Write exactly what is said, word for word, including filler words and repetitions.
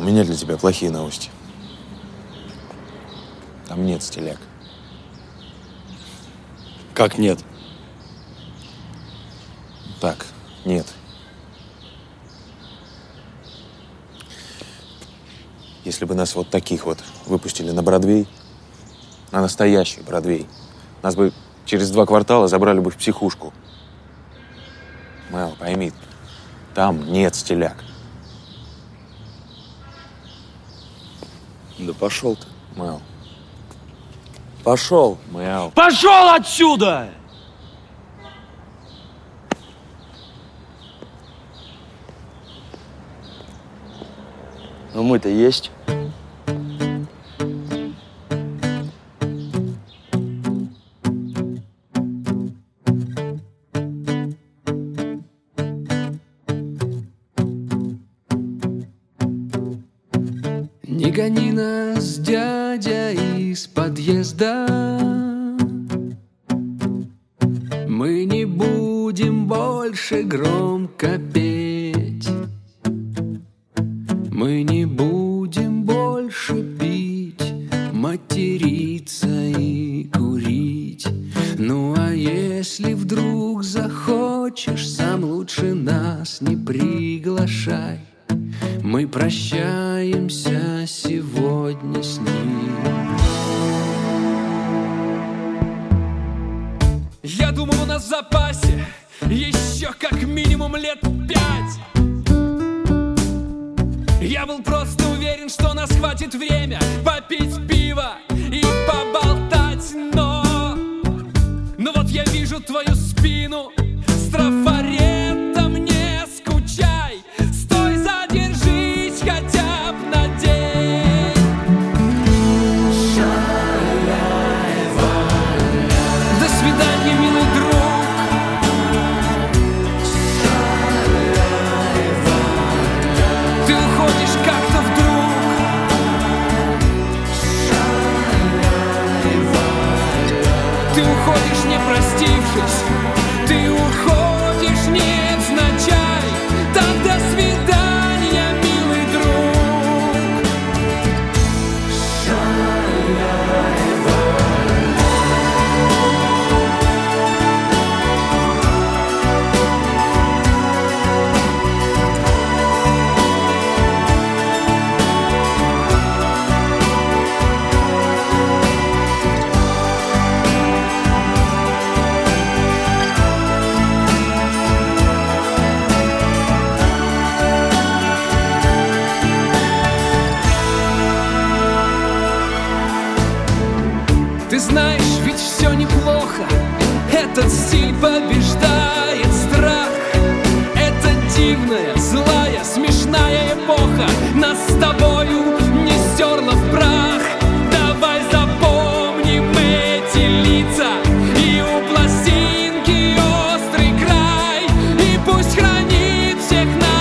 меня для тебя плохие новости. Там нет стиляк. Как нет? Так, нет. Если бы нас вот таких вот выпустили на Бродвей, на настоящий Бродвей, нас бы через два квартала забрали бы в психушку. Мэл, пойми, там нет стиляк. Да пошел ты. Мэл. Пошел. Мэл. Пошел отсюда! Ну мы-то есть. Не гони нас, дядя, из подъезда. Мы не будем больше громко петь. Мы не будем больше пить, материться и курить. Ну а если вдруг захочешь, сам лучше нас не приглашай. Мы прощаемся сегодня с ним. Я думал, у нас в запасе еще как минимум лет пять. Я был просто уверен, что нас хватит время попить пиво и поболтать. Но, но вот я вижу твою спину с трафаретом, не скучай. Стой, задержись хотя бы на день. До свидания, милый друг. Ты уходишь как-то вдруг. Ты уходишь, не простившись. Ты уходишь, невзначай. Так до свидания, милый друг. Ты знаешь, ведь все неплохо. Этот стиль побеждает страх. Это дивная, злая, смешная эпоха нас с тобою не стерла в прах. Давай запомним эти лица. И у пластинки острый край. И пусть хранит всех нас